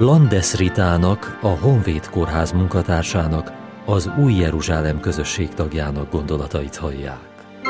Landes Ritának, a Honvéd Kórház munkatársának, az Új Jeruzsálem közösség tagjának gondolatait hallják.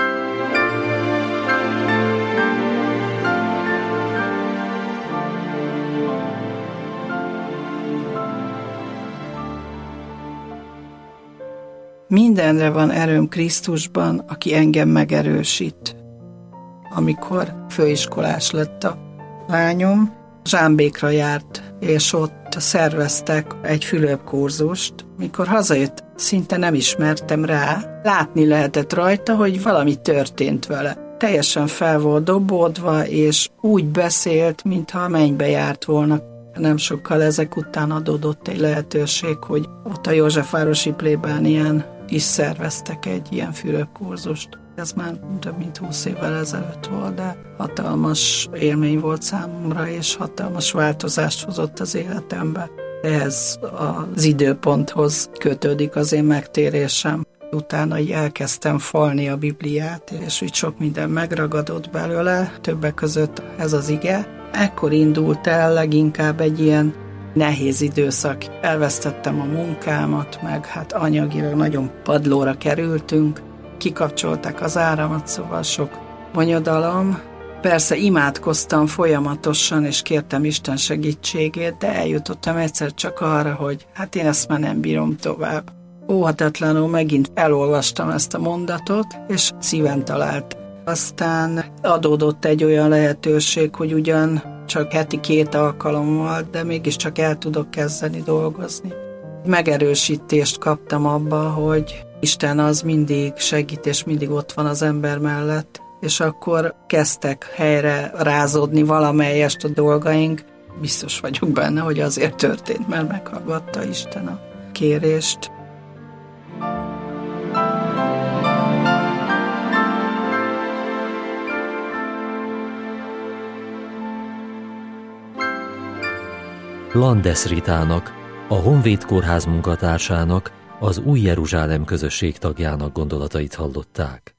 Mindenre van erőm Krisztusban, aki engem megerősít. Amikor főiskolás lett a lányom, Zsámbékra járt, és ott szerveztek egy Fülöp-kurzust. Mikor hazajött, szinte nem ismertem rá. Látni lehetett rajta, hogy valami történt vele. Teljesen fel volt dobódva, és úgy beszélt, mintha a mennybe járt volna. Nem sokkal ezek után adódott egy lehetőség, hogy ott a Józsefvárosi plébánián is szerveztek egy ilyen Fülöp-kurzust. Ez már több mint 20 évvel ezelőtt volt, de hatalmas élmény volt számomra, és hatalmas változást hozott az életembe. Ehhez az időponthoz kötődik az én megtérésem. Utána így elkezdtem falni a Bibliát, és úgy sok minden megragadott belőle, többek között ez az ige. Ekkor indult el leginkább egy ilyen nehéz időszak. Elvesztettem a munkámat, meg hát anyagilag nagyon padlóra kerültünk. Kikapcsolták az áramat, szóval sok bonyodalom. Persze imádkoztam folyamatosan, és kértem Isten segítségét, de eljutottam egyszer csak arra, hogy hát én ezt már nem bírom tovább. Óhatatlanul megint elolvastam ezt a mondatot, és szíven talált. Aztán adódott egy olyan lehetőség, hogy ugyan csak heti 2 alkalom volt, de mégiscsak el tudok kezdeni dolgozni. Megerősítést kaptam abba, hogy Isten az mindig segít, és mindig ott van az ember mellett, és akkor kezdtek helyre rázódni valamelyest a dolgaink. Biztos vagyok benne, hogy azért történt, mert meghallgatta Isten a kérést. Landes Ritának, a Honvéd Kórház munkatársának, az Új Jeruzsálem közösség tagjának gondolatait hallották.